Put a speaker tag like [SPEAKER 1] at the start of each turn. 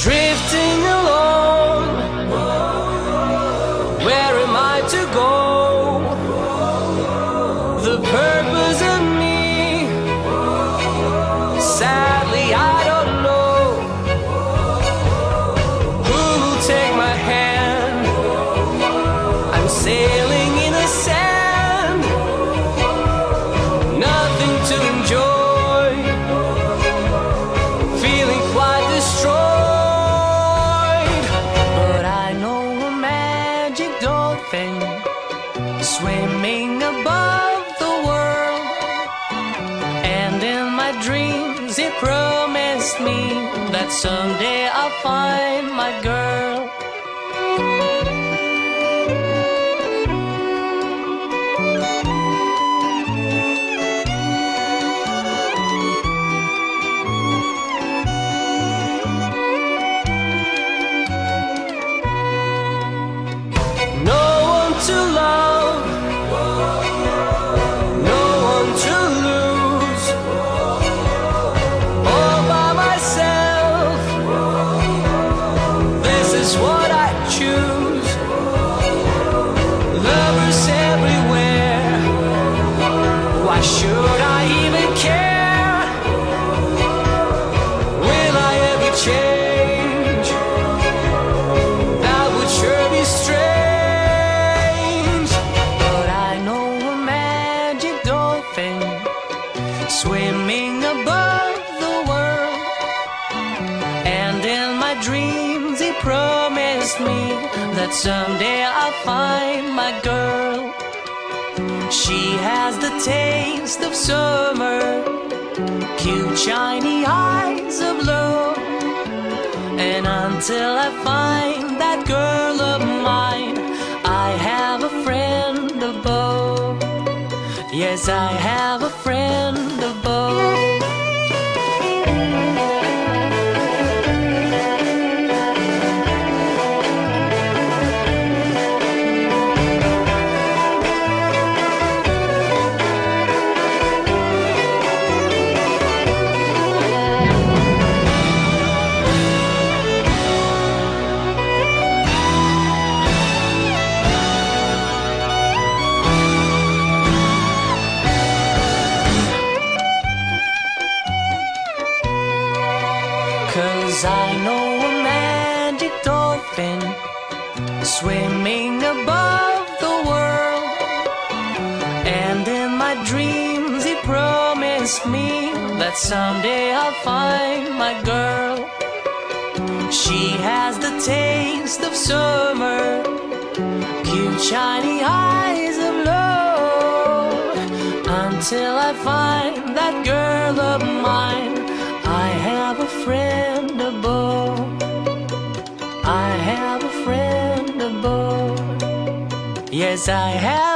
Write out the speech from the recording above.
[SPEAKER 1] Drifting alone, where am I to go? The purpose of me, sadly I don't know. Who will take my hand? I'm sailing in the sand, nothing to enjoy, feeling quite destroyed. Swimming above the world, and in my dreams it promised me that someday I'll find my girl. No one to love, no one to lose, all by myself, this is what I choose. Lovers everywhere, why should I even care? Will I ever change? That would sure be strange. Swimming above the world, and in my dreams he promised me that someday I'll find my girl. She has the taste of summer, cute shiny eyes of love, and until I find that girl of mine, I have a friend above. Yes, I have a friend above. Cause I know a magic dolphin swimming above the world, and in my dreams he promised me that someday I'll find my girl. She has the taste of summer, cute shiny eyes of love. Until I find that girl of mine, I have a friend above. I have a friend above. Yes, I have